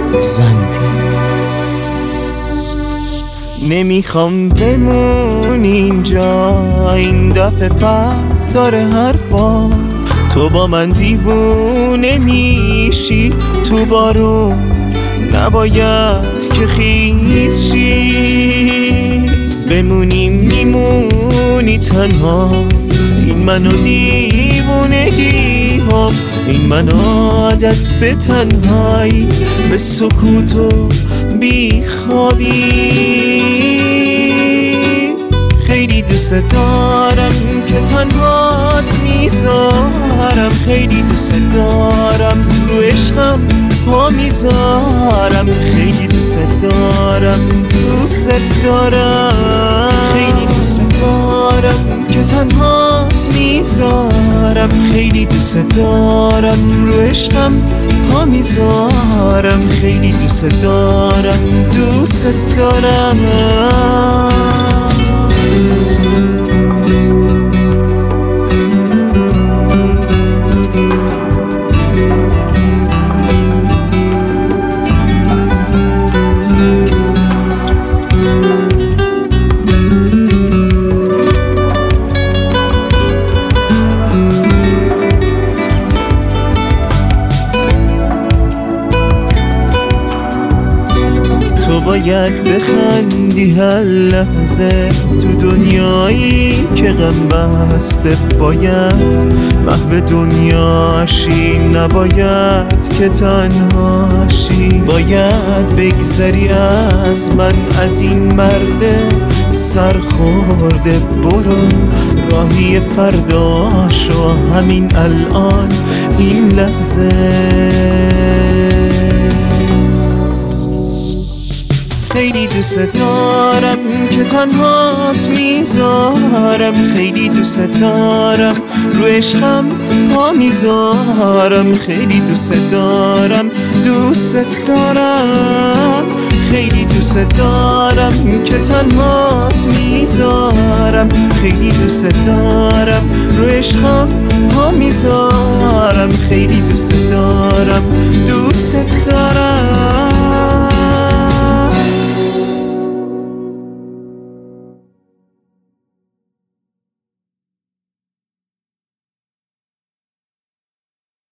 زنگ. نمیخوام بمون اینجا، این دفعه فرق داره حرفا. تو با من دیوونه میشی تو بارون، نباید که خیز شی. بمونیم میمونی تنها، این منو دیوونگی ها، این من عادت به تنهایی، به سکوت و بیخوابی. خیلی دوست دارم که تنهات میذارم، خیلی دوست دارم رو عشقم پا میذارم، خیلی دوست دارم دوست دارم، خیلی دوست دارم که تنهات میذارم، خیلی دوست دارم رو عشقم پا میذارم، خیلی دوست دارم دوست دارم. تو باید بخندی هر لحظه تو دنیایی که غم بسته، باید محو دنیاشی، نباید که تنهاشی. باید بگذری از من، از این مرد سرخورده، برو راهی فرداشو همین الان این لحظه. خیلی دوست دارم که تنهات میذارم، خیلی دوست دارم رو عشقم پا میذارم، خیلی دوست دارم دوست دارم، خیلی دوست دارم که تنهات میذارم، خیلی دوست دارم رو عشقم پا میذارم، خیلی دوست دارم دوست دارم.